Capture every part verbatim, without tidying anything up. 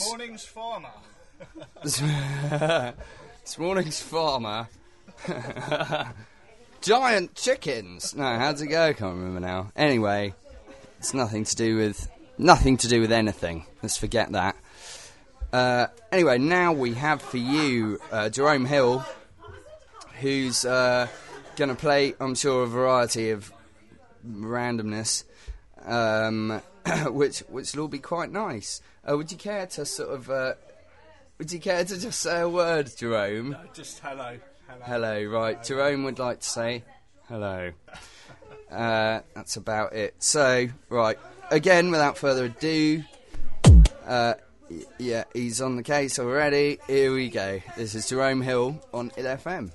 morning's farmer. This morning's farmer. Giant chickens. No, how'd it go? I can't remember now. Anyway, it's nothing to do with nothing to do with anything. Let's forget that. Uh, anyway, now we have for you uh, Jerome Hill, who's uh, going to play, I'm sure, a variety of randomness, um, which which will all be quite nice. Uh, would you care to sort of? Uh, would you care to just say a word, Jerome? No, just hello. Hello. Hello, right. Hello. Jerome would like to say hello. uh, that's about it. So, right. Again, without further ado. Uh, Yeah, he's on the case already. Here we go. This is Jerome Hill on I D F M.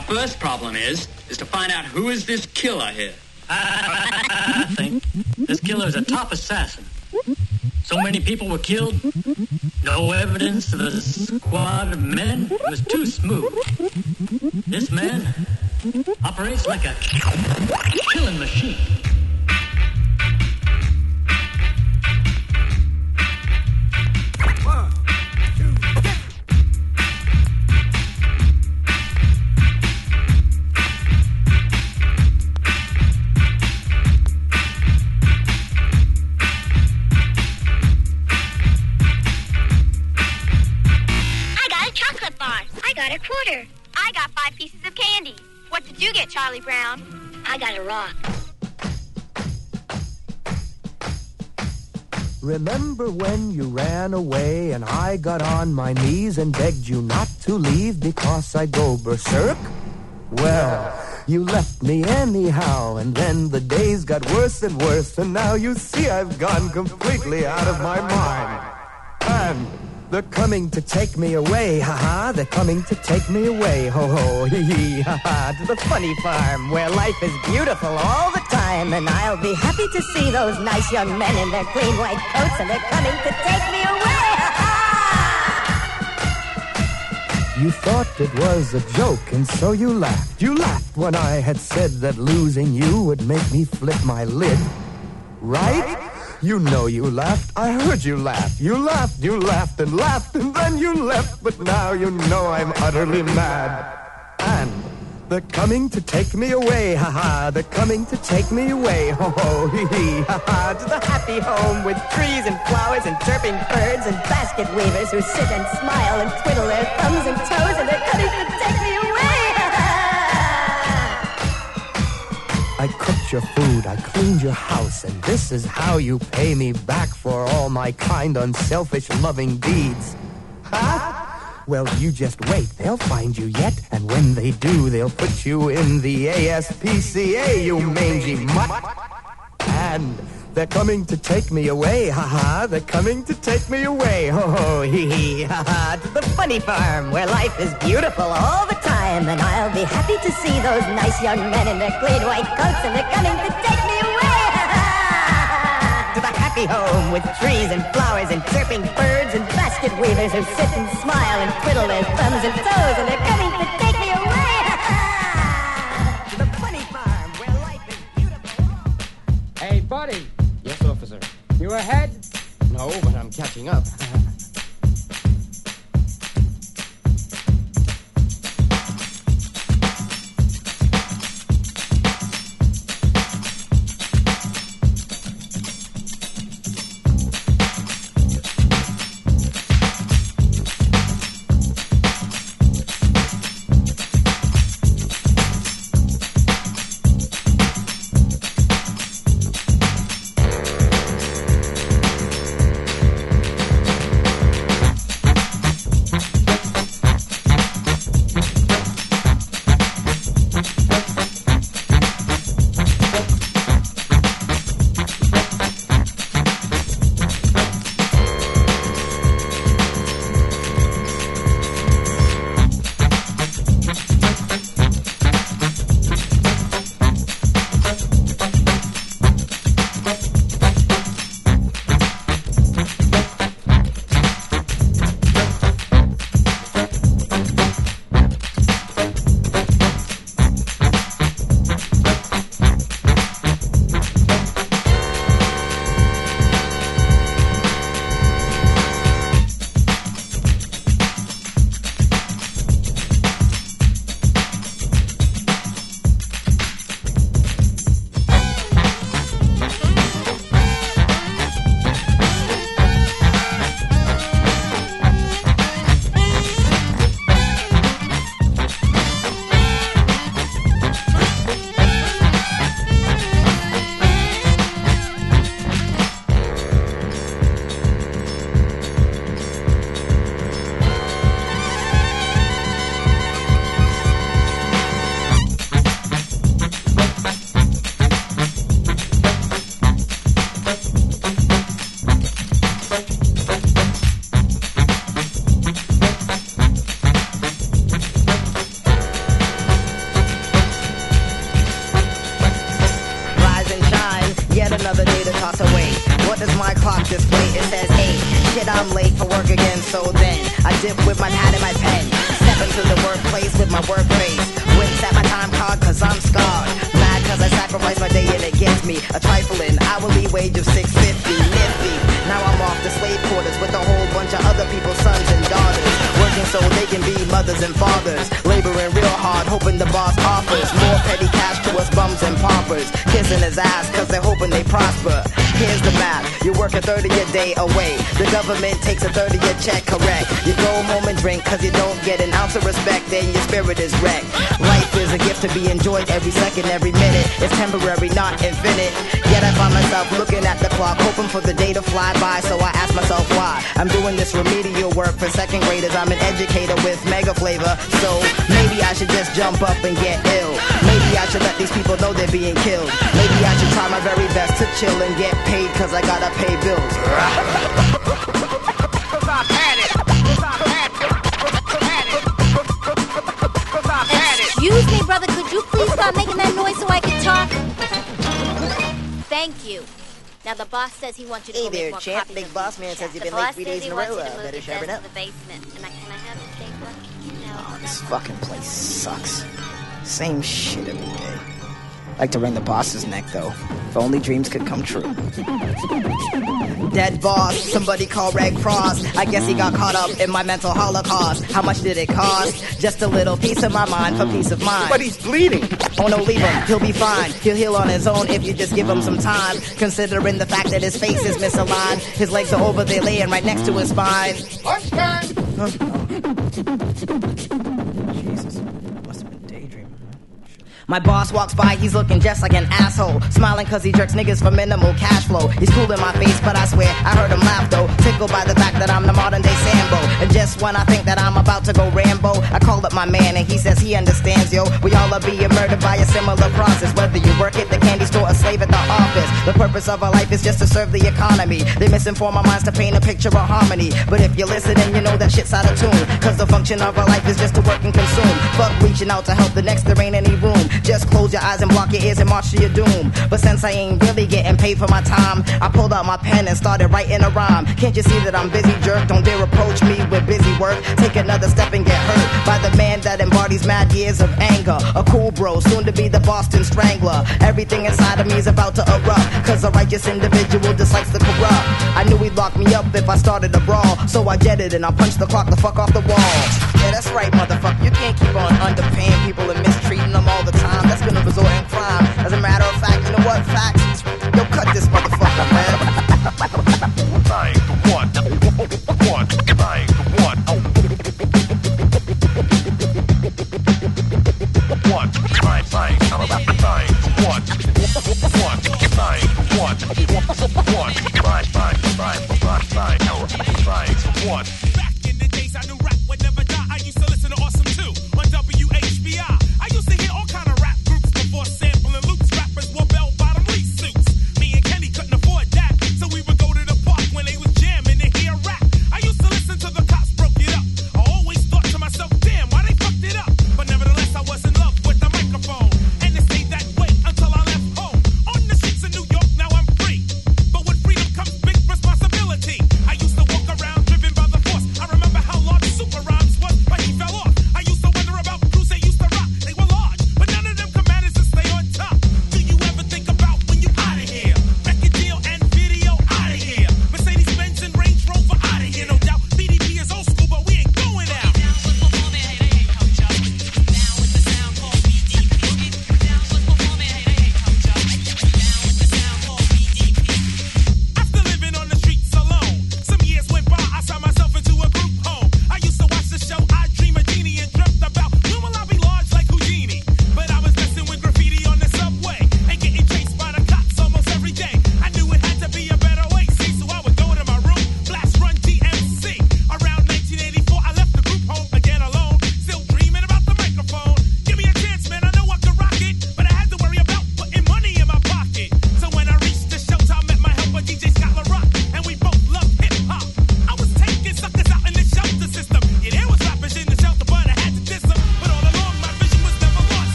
Our first problem is, is to find out who is this killer here. I think this killer is a top assassin. So many people were killed. No evidence of a squad of men. It was too smooth. This man operates like a killing machine. One, two, get. I got a quarter. I got five pieces of candy. What did you get, Charlie Brown? I got a rock. Remember when you ran away and I got on my knees and begged you not to leave because I'd go berserk? Well, you left me anyhow, and then the days got worse and worse, and now you see I've gone completely out of my mind. And they're coming to take me away, ha-ha, they're coming to take me away, ho-ho, hee-hee, ha-ha, to the funny farm where life is beautiful all the time, and I'll be happy to see those nice young men in their clean white coats, and they're coming to take me away, ha-ha! You thought it was a joke, and so you laughed. You laughed when I had said that losing you would make me flip my lid, right? You know you laughed. I heard you laugh. You laughed, you laughed and laughed, and then you left. But now you know I'm utterly mad. And they're coming to take me away, ha-ha. They're coming to take me away, ho-ho, hee-hee, ha-ha. To the happy home with trees and flowers and chirping birds and basket weavers who sit and smile and twiddle their thumbs and toes, and they're coming to take me away, ha-ha. I cooked your food, I cleaned your house, and this is how you pay me back for all my kind, unselfish, loving deeds. Huh? Well, you just wait, they'll find you yet, and when they do, they'll put you in the A S P C A, you mangy mutt. And they're coming to take me away, ha-ha, they're coming to take me away, ho-ho, hee-hee, ha-ha, to the funny farm where life is beautiful all the time, and I'll be happy to see those nice young men in their clean white coats, and they're coming to take me away, ha-ha, to the happy home with trees and flowers and chirping birds and basket weavers who sit and smile and twiddle their thumbs and toes, and they're coming to take me away, ha-ha, to the funny farm where life is beautiful. Hey, buddy. Yes, officer. You ahead? No, but I'm catching up. I'm late for work again, so then I dip with my hat and my pen. Step into the workplace with my work face. Wince at my time card cause I'm scarred. Mad cause I sacrifice my day and it gets me a trifling hourly wage of six fifty. Nifty. Now I'm off to slave quarters with a whole bunch of other people's sons and daughters. Working so they can be mothers and fathers. Laboring real hard, hoping the boss offers more petty cash to us bums and paupers. Kissing his ass cause they're hoping they prosper. Here's the math, you work a third of your day away. The government takes a third of your check, correct. You go home and drink cause you don't get an ounce of respect, then your spirit is wrecked. Life is a gift to be enjoyed every second, every minute. It's temporary, not infinite. Yet I find myself looking at the clock, hoping for the day to fly by, so I ask myself why. I'm doing this remedial work for second graders. I'm an educator with mega flavor, so maybe I should just jump up and get ill. Maybe I should let these people know they're being killed. Maybe I should try my very best to chill and get paid cause I gotta pay bills. Excuse me, brother, could you please stop making that noise so I can talk? Thank you. Now the boss says he wants you to Hey go there, make more champ. copies Big of boss these man says checks. you've The been late boss three says days he in a wants row. you to Uh, move better the sharpen desk up. to the basement. And I, can I have a stapler? No. Oh, this fucking place sucks. Same shit every day. Like to wring the boss's neck, though. If only dreams could come true. Dead boss, somebody call Red Cross. I guess he got caught up in my mental holocaust. How much did it cost? Just a little piece of my mind for peace of mind. But he's bleeding. Oh no, leave him, he'll be fine. He'll heal on his own if you just give him some time. Considering the fact that his face is misaligned. His legs are over there laying right next to his spine. Punch time! Huh? Jesus, must have been daydreaming. My boss walks by, he's looking just like an asshole. Smiling cause he jerks niggas for minimal cash flow. He's cool in my face, but I swear I heard him laugh though. Tickled by the fact that I'm the modern day Sambo. And just when I think that I'm about to go Rambo, I call up my man and he says he understands, yo. We all are being murdered by a similar process. Whether you work at the candy store or slave at the office. The purpose of our life is just to serve the economy. They misinform our minds to paint a picture of harmony. But if you listen then you know that shit's out of tune. Cause the function of our life is just to work and consume. Fuck reaching out to help the next, there ain't any room. Just close your eyes and block your ears and march to your doom. But since I ain't really getting paid for my time, I pulled out my pen and started writing a rhyme. Can't you see that I'm busy, jerk? Don't dare approach me with busy work. Take another step and get hurt by the man that embodies mad years of anger. A cool bro, soon to be the Boston Strangler. Everything inside of me is about to erupt, cause a righteous individual dislikes the corrupt. I knew he'd lock me up if I started a brawl, so I jetted and I punched the clock the fuck off the wall. Yeah, that's right, motherfucker. You can't keep on underpaying people and mistreating them all the time. That's gonna result in crime. As a matter of fact, you know what? Facts. Yo, cut this motherfucker, man. Nine to one. One. Nine to one. One. Nine. Nine. Nine. One. One. Nine. One. One. Nine. Nine. Nine. Nine. Nine. Nine. One. Back in the days, I knew rap would never die. I used to listen to Awesome two on W H B I. I used to hear all kind of rap groups before sampling loops. Rappers wore bell-bottom lease suits. Me and Kenny couldn't afford that, so we would go to the park when they was jamming to hear rap. I used to listen to the cops broke it up. I always thought to myself, damn, why they fucked it up? But nevertheless, I was in love with the microphone, and it stayed that way until I left home. On the streets of New York, now I'm free. But with freedom comes big responsibility. I used to walk around driven by the force.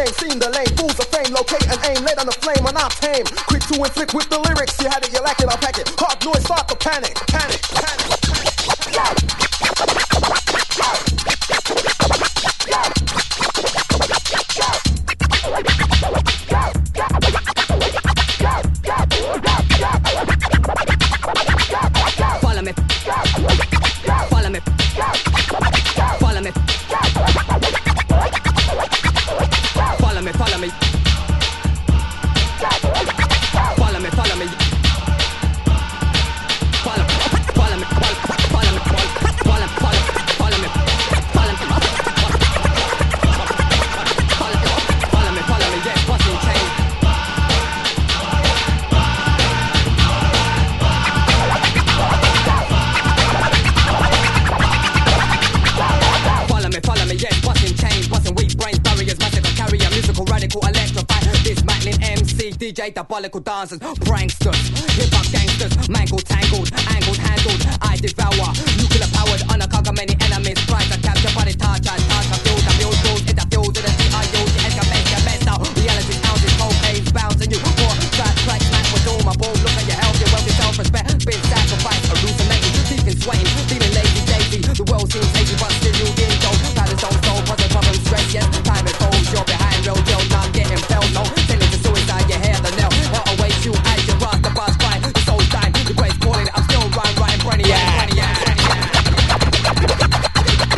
game, seen the lane, fools of fame, locate and aim, laid on the flame, and I'm tame. Quick to inflict with the lyrics, you had it, you lack it, I'll pack it. Hard noise, start the panic, panic, panic, panic. Follow me. Follow me. Follow me. Follow me, follow me. Follow me, follow me. Follow, follow me, follow, follow me, follow, follow, follow, follow me, follow me, follow me, follow me, yeah, what's in chain? Follow me, follow me, yes, what's in chains, what's in weak brains, barriers, massive, I carry a musical, radical, electrify, dismantling M C, D J, diabolical dancers, pranksters, hip-hop gangsters, mangled, tangled, angled, handled, I devour, nuclear powered, unconquer many enemies, prize, I capture, body touch, I touch, I feel, I feel, feel, it, I feel, it, I feel, I use, it, I make your best out, reality's ounces, cold age, bounds, and you, four, fat, track, smack, with all my ball, look at your health, your wealth, your self-respect, been sacrificed, hallucinating, deep in swaying, feeling lazy, daisy, the world seems hazy, but still you in gold, balance on soul, problem, problem, stress, yes, time is cold, you're behind, real deal, now I'm getting felt, no, telling to suicide, your hair, the nail, hell awaits you, as you rock the bus by, the soul's dying, the grace calling, I'm still rhyme, writing, brainy, yeah, brainy, yeah, brainy, yeah.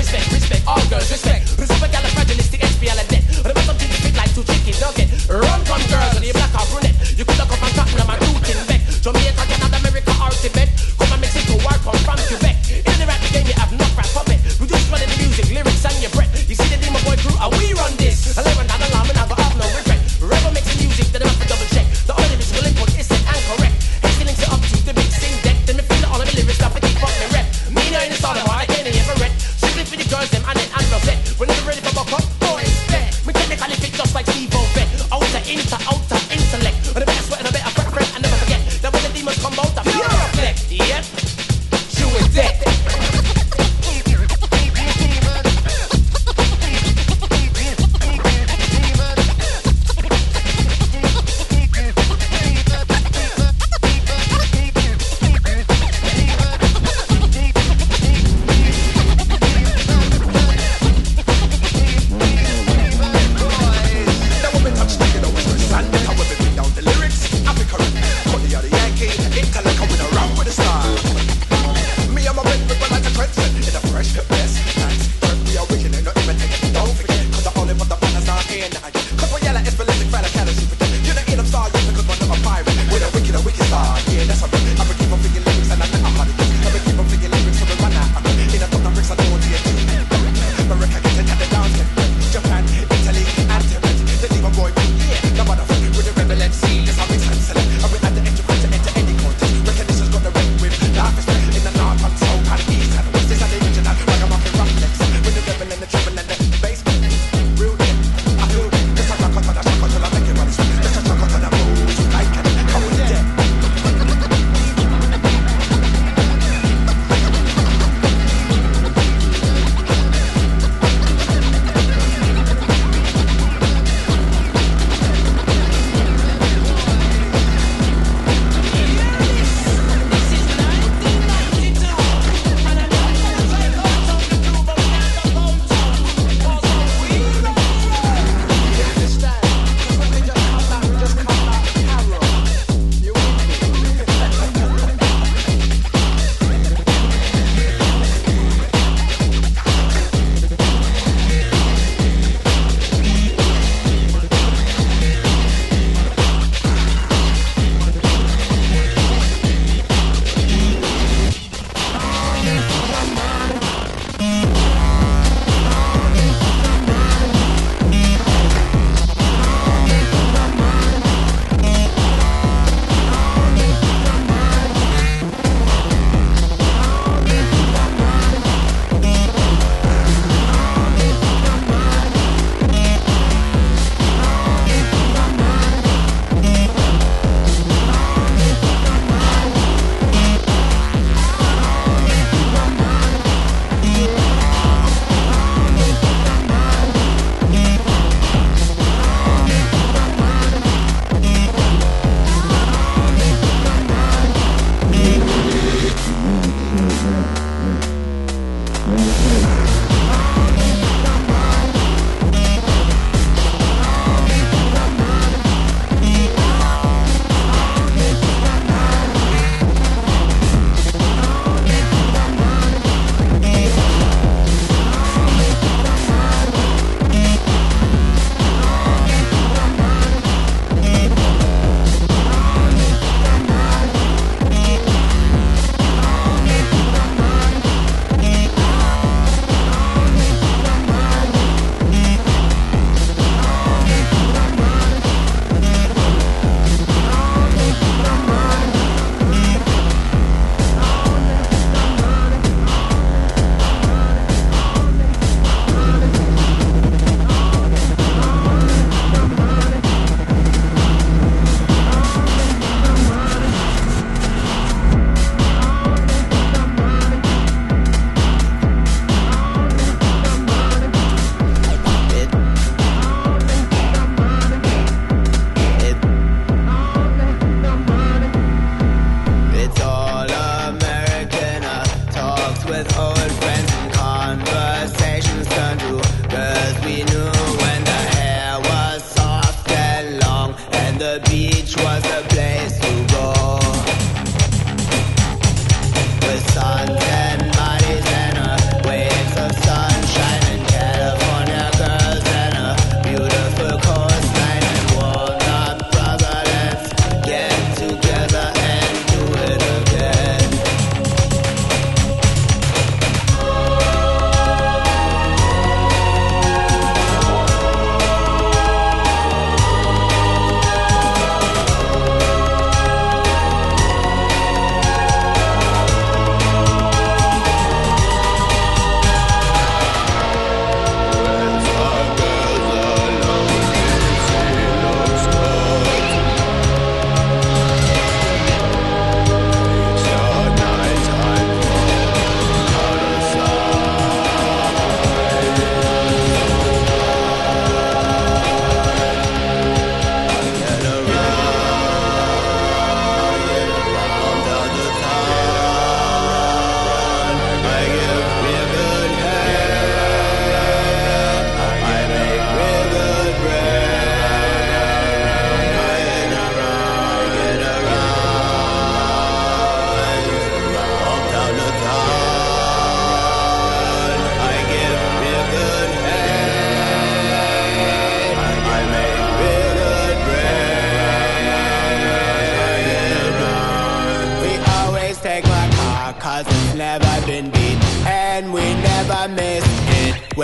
respect, respect, all girls respect. Supercalifragilistic, H P L and dead. The bottom things fit like two chicken nugget. Run from girls, and you black or brunette. You could look up on top of my rooting back. Jamaica, Canada, America, or Tibet. Come and Mexico, or come from Quebec. In the rap game, you have no rap puppet. We just running the music, lyrics, and your breath. You see the Demon Boy crew, and we run this. I live on that alarm, and I go have no regret. Rebel makes the music, then I have to double check. The only lyrical input is set and correct. Hasty links it up to the big sing deck. Then me feel all of the lyrics, stop it, keep up me rep. Me now in the start of I can't ever rep. Strictly for the girls, them, and then and no set. Whenever ready for buck up, boys, bet. Me technically fit just like Steve Vet. Outer, inter, outer, intellect. And the better sweat and the better prep, and never forget that when the demons come out, I feel reflect. Yeah, true is dead. Now when we touch, you know, it's and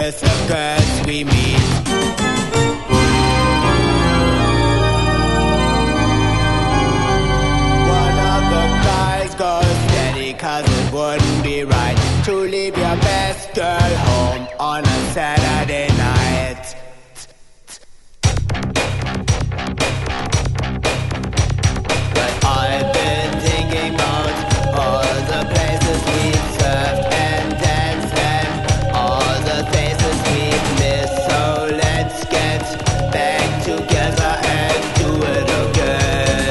list of girls we meet. One of the guys goes steady, cause it wouldn't be right to leave your best girl home on a Saturday night. But I've been thinking about all the places we've surfed and danced and all the faces we've missed. So let's get back together and do it again.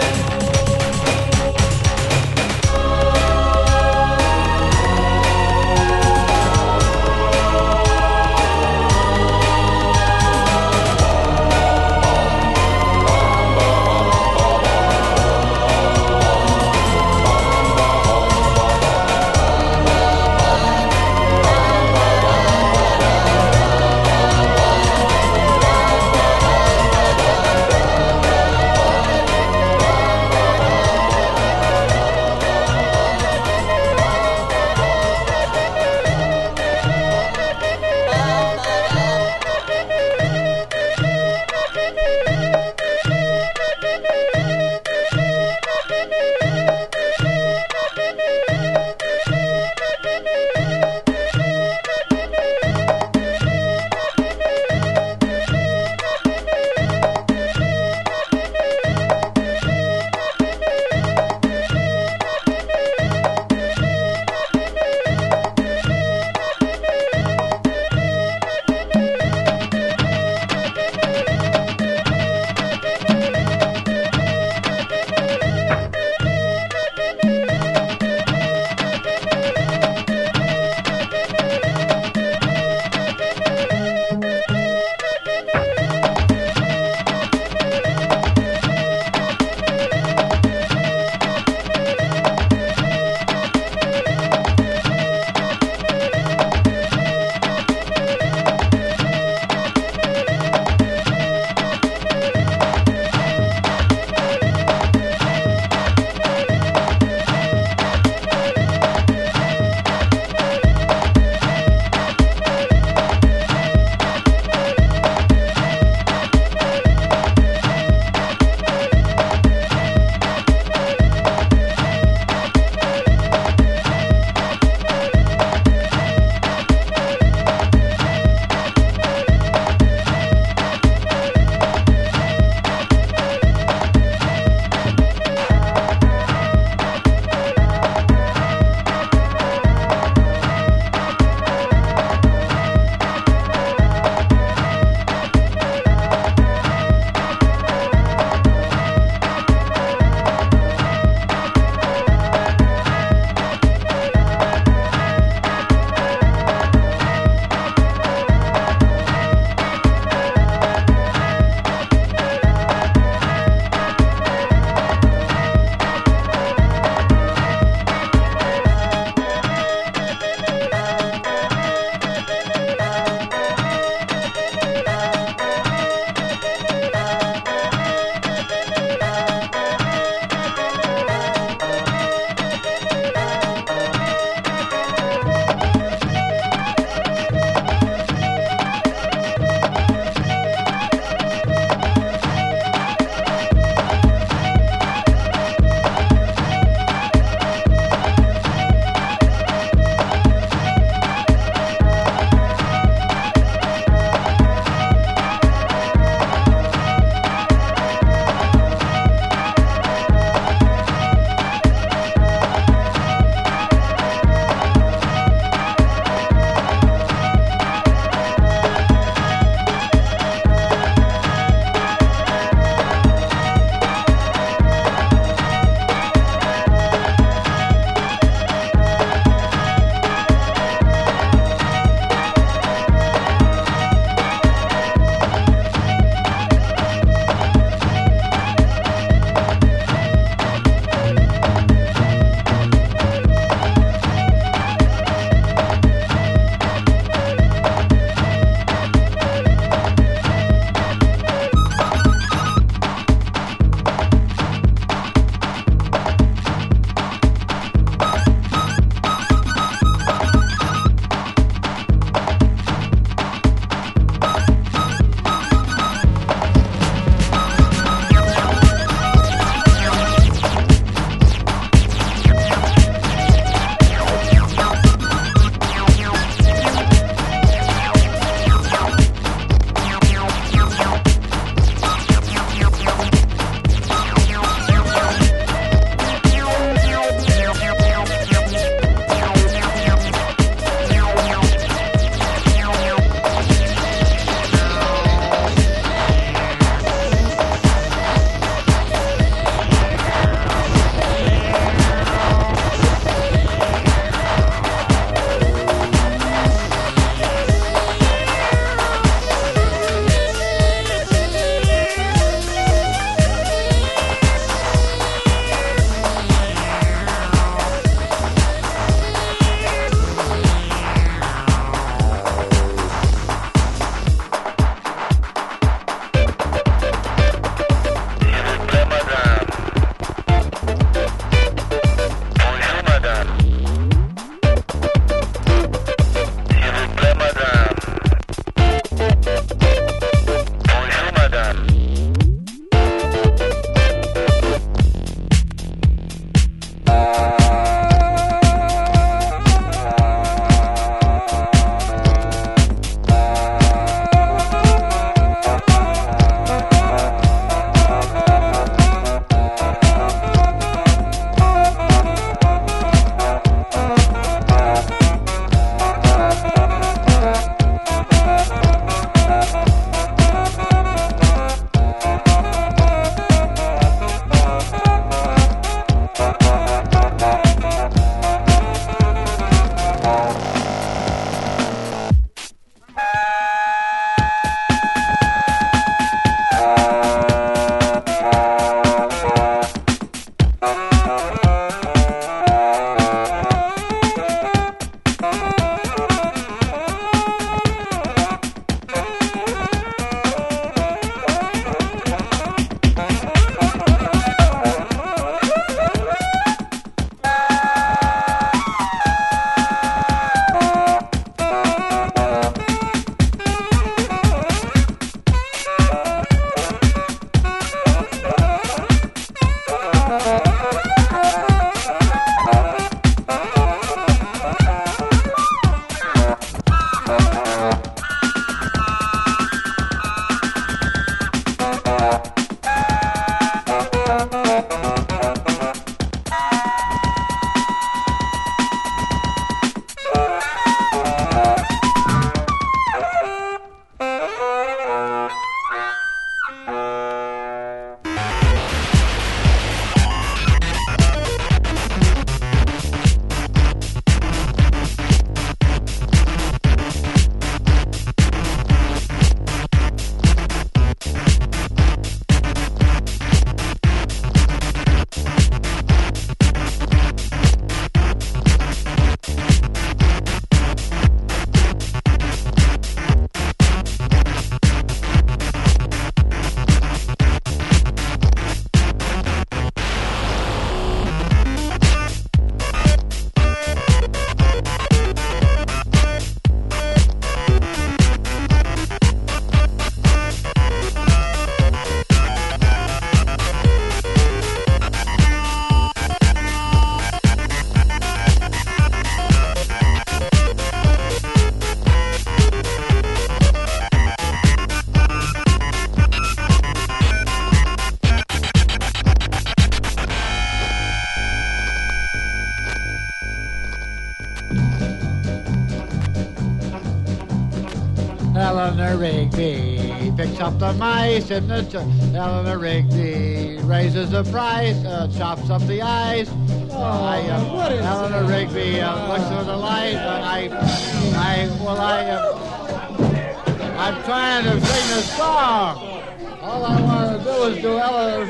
Eleanor Rigby picks up the mice in the ch- Eleanor Rigby raises the price, uh, chops up the ice. Oh, I, uh, what is Eleanor that? Rigby uh, looks through the light, and I, I, well, I, uh, I'm trying to sing a song. All I want to do is do Eleanor.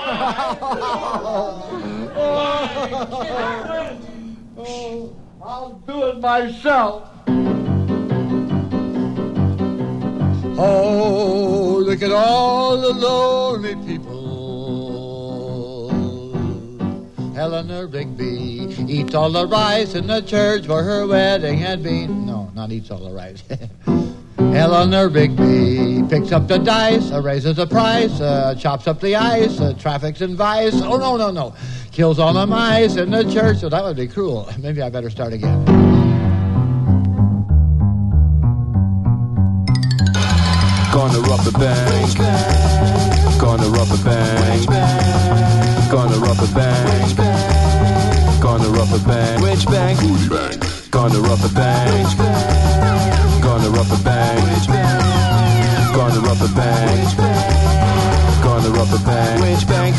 oh, I'll do it myself. Oh, look at all the lonely people. Eleanor Rigby eats all the rice in the church where her wedding had been. No, not eats all the rice. Eleanor Rigby picks up the dice, uh, raises the price, uh, chops up the ice, uh, traffics in vice. Oh, no, no, no. Kills all the mice in the church. So that would be cruel. Maybe I better start again. Gonna rob a bank. Gonna rob a bank. Gonna rob a bank. Gonna rob a bank. Which bank? Booty bank. Gonna rob a bank. Gonna rob a bank. Gonna rob a bank. Gonna rob a bank. Which bank?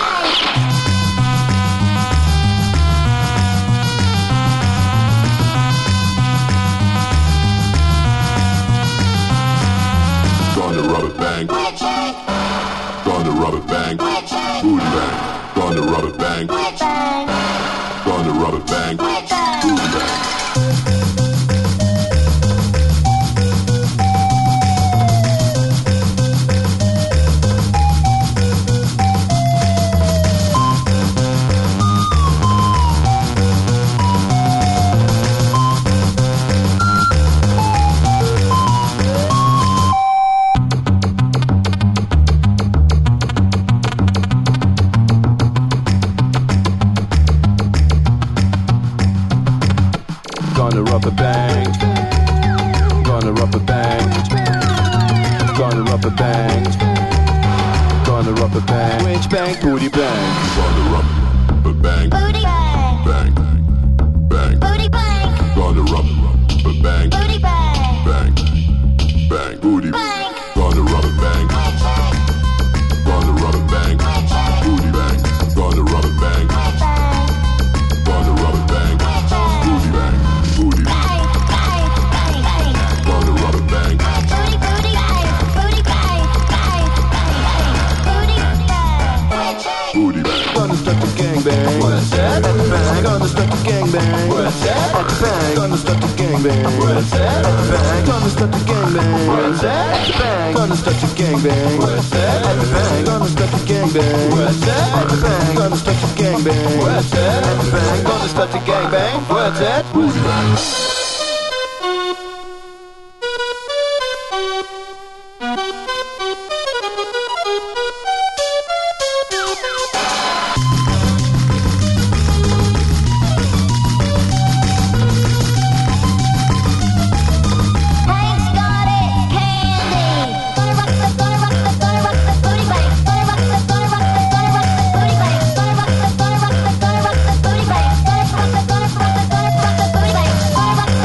Gonna rob a bank. Gonna rob a bank. Booty bank. Gonna rob a bank. Gonna rob a bank. Booty bank. Gonna rob a bank. Gonna rob a bank. Gonna rob a bank. Gonna rob a bank. Which bank? Booty bank. Gonna rob a bank. Booty bank. Bank. Bank. Booty bank. Gonna rob a bank. Booty bank. Bank. Bank. Booty bank. Gonna rob a bank. Gonna rob a bank. Booty bank. Gonna rob a bank. Gonna rob a bank. Booty bank. Booty bank. Gonna rob a bank. Booty, booty, booty bank. Booty bank. Booty bank. Gonna start the gangbang. What's that? At the bank. Gonna start the gangbang. What's that? At the bank. Gonna start the gangbang. What's that? At the bank. Gonna start the gangbang. What's that? At the bank. Gonna start the gangbang. What's that? At the bank. Gonna start the gangbang. What's that? At the bank. Gonna start the gangbang. What's that? At the bank. Gonna start the gangbang. What's that? Booty bank. Hank's got it, candy. Gonna rock the, gonna rock the, gonna rock the booty bank. Gonna rock the, gonna rock the, gonna rock the booty bank. Gonna rock the, gonna rock the, gonna rock the booty bank. Gonna rock the, gonna rock the, gonna rock the booty bank. Gonna rock the,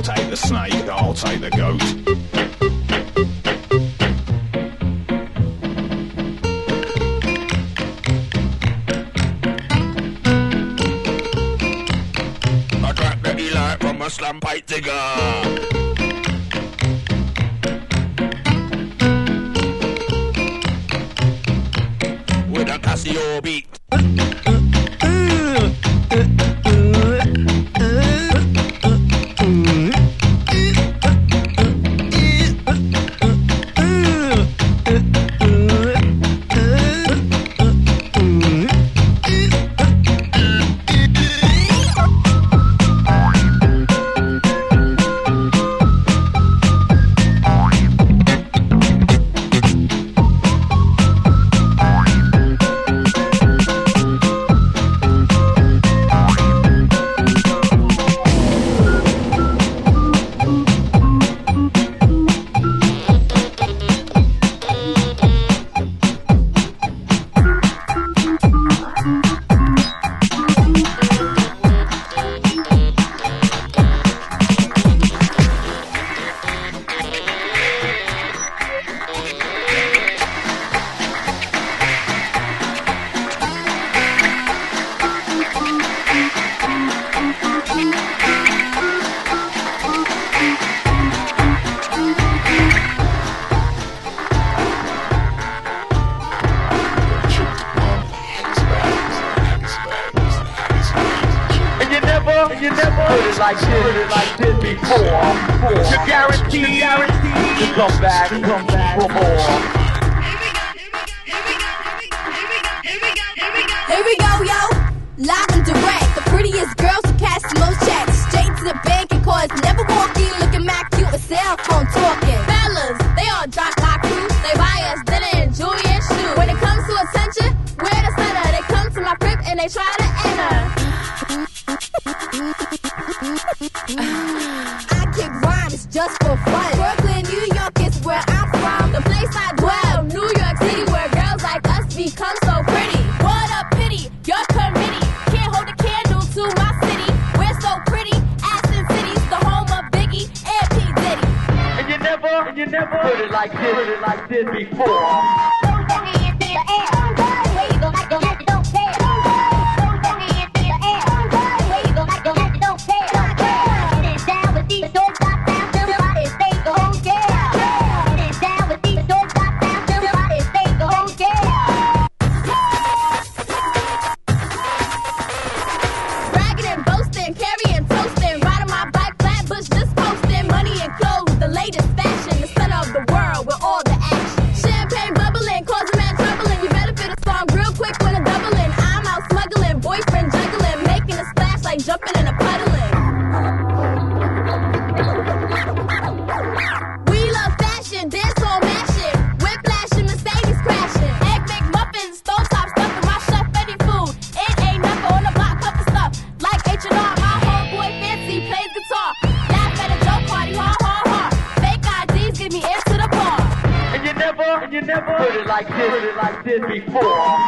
take the snake, I'll take the goat. I drank the delight from a slum pipe digger. With a Casio beat. You never put it like this, put it like this before. You're guaranteed, guaranteed to come back, come back for more. Here we go, yo. Live and direct. The prettiest girls who cash the most checks. Straight to the bank and cause never walking, looking mad cute with cell phone talking. Fellas, they all drop like crew. They buy us dinner and jewelry and shoes. When it comes to attention, we're the center. They come to my crib and they try to enter. I kick rhymes just for fun. Brooklyn, New York is where I'm from. The place I dwell, New York City, where girls like us become so pretty. What a pity, your committee can't hold a candle to my city. We're so pretty, Aston City's the home of Biggie and P. Diddy. And you never, and you never put it like this, put it like this before. Jumping in a puddling. We love fashion, dance on mashing, whiplashing, Mercedes crashing, egg McMuffins, stove top stuff in my chef Eddie food. It ain't nothing on the block, cup of stuff like H and R. My homeboy Fancy plays guitar. Laugh at a joke party, ha ha ha. Fake I Ds get me into the bar. And you never, and you never put it like this, put it like this before.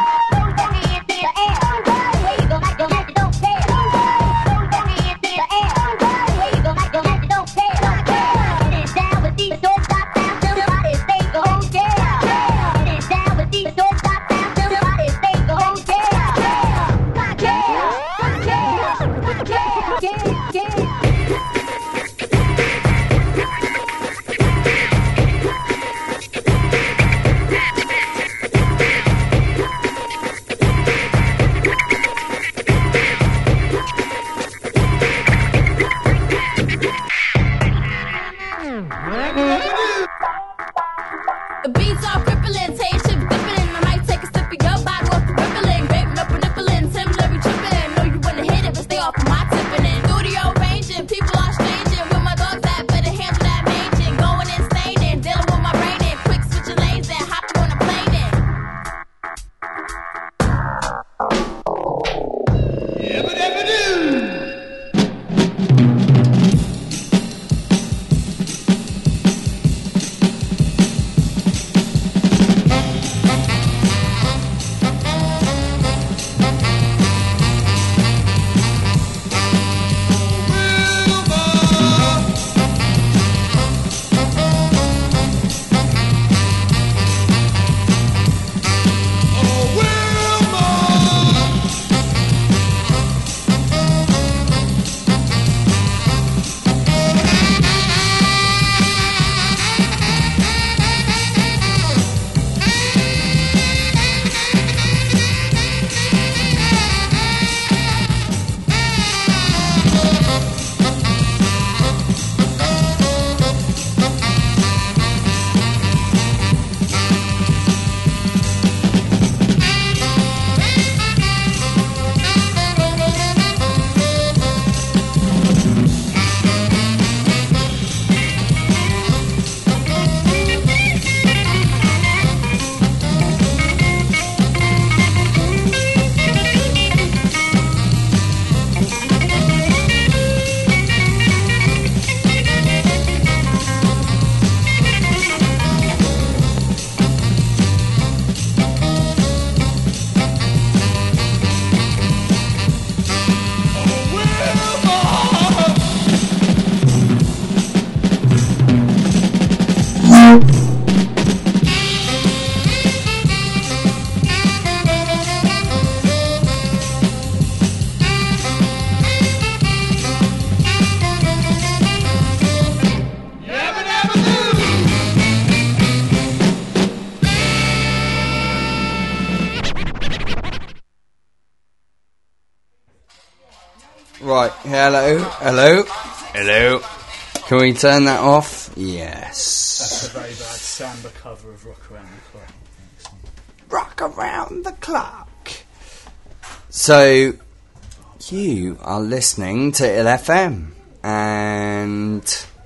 Right, hello, hello, hello. Can we turn that off? Yes. That's a very bad Samba cover of Rock Around the Clock. Rock around the clock. So, you are listening to I L F M, and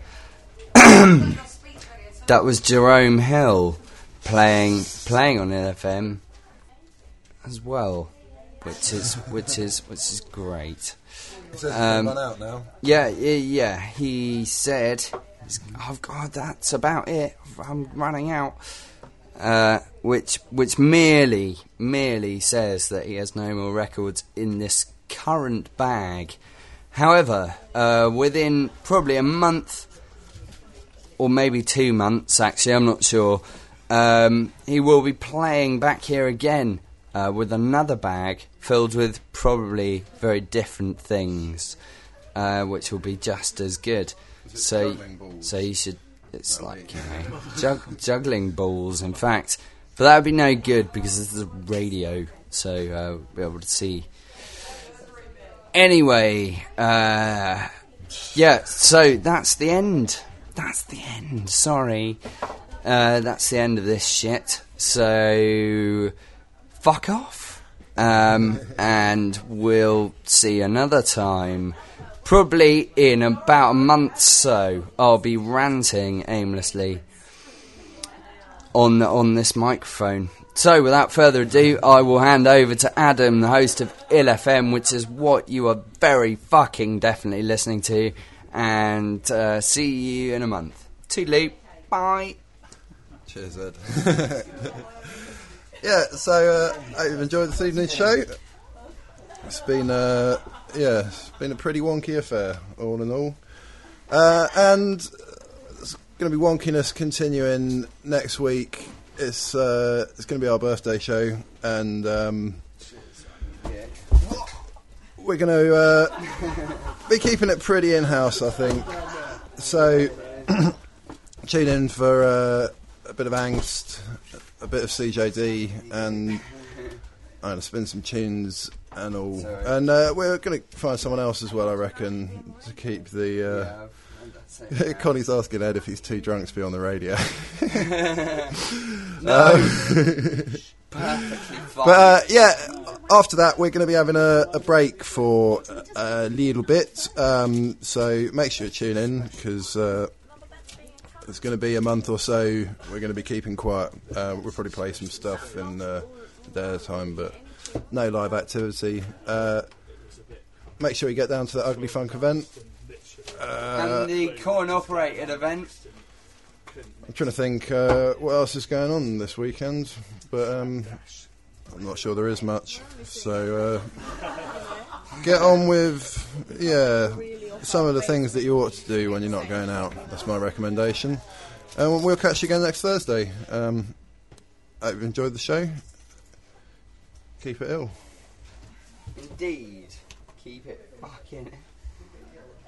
that was Jerome Hill playing playing on I L F M as well, which is which is which is great. He says Um, he's run out now. Yeah, yeah, yeah. He said, "Oh God, that's about it. I'm running out." Uh, which which merely merely says that he has no more records in this current bag. However, uh, within probably a month or maybe two months, actually, I'm not sure, um, he will be playing back here again uh, with another bag filled with probably very different things, uh, which will be just as good. So, so you should. It's like, you know, jug- juggling balls. In fact, but that would be no good because this is a radio, so uh, we'll be able to see. Anyway, uh, yeah. So that's the end. That's the end. Sorry, uh, that's the end of this shit. So fuck off, um, and we'll see you another time. Probably in about a month so, I'll be ranting aimlessly on on this microphone. So, without further ado, I will hand over to Adam, the host of I L F M, which is what you are very fucking definitely listening to. And uh, see you in a month. Toodaloo. Bye. Cheers, Ed. Yeah, so uh, I hope you've enjoyed this evening's show. It's been, uh, yeah, it's been a pretty wonky affair, all in all. Uh, and it's going to be wonkiness continuing next week. It's uh, it's going to be our birthday show, and um, we're going to uh, be keeping it pretty in-house, I think. So tune in for uh, a bit of angst, a bit of C J D, and I'm going to spin some tunes and all. Sorry. And uh, we're going to find someone else as well, I reckon, to keep the... Uh, yeah, Connie's asking Ed if he's too drunk to be on the radio. No. um, Perfectly fine. But uh, yeah, after that we're going to be having a, a break for a little bit. Um, so make sure you tune in, because uh, it's going to be a month or so. We're going to be keeping quiet. Uh, we'll probably play some stuff in uh, their time, but no live activity. Uh, make sure you get down to the Ugly Funk event. Uh, and the coin-operated event. I'm trying to think uh, what else is going on this weekend, but um, I'm not sure there is much. So uh, get on with, yeah, some of the things that you ought to do when you're not going out. That's my recommendation. And we'll catch you again next Thursday. Um, I hope you enjoyed the show. Keep it ill. Indeed. Keep it fucking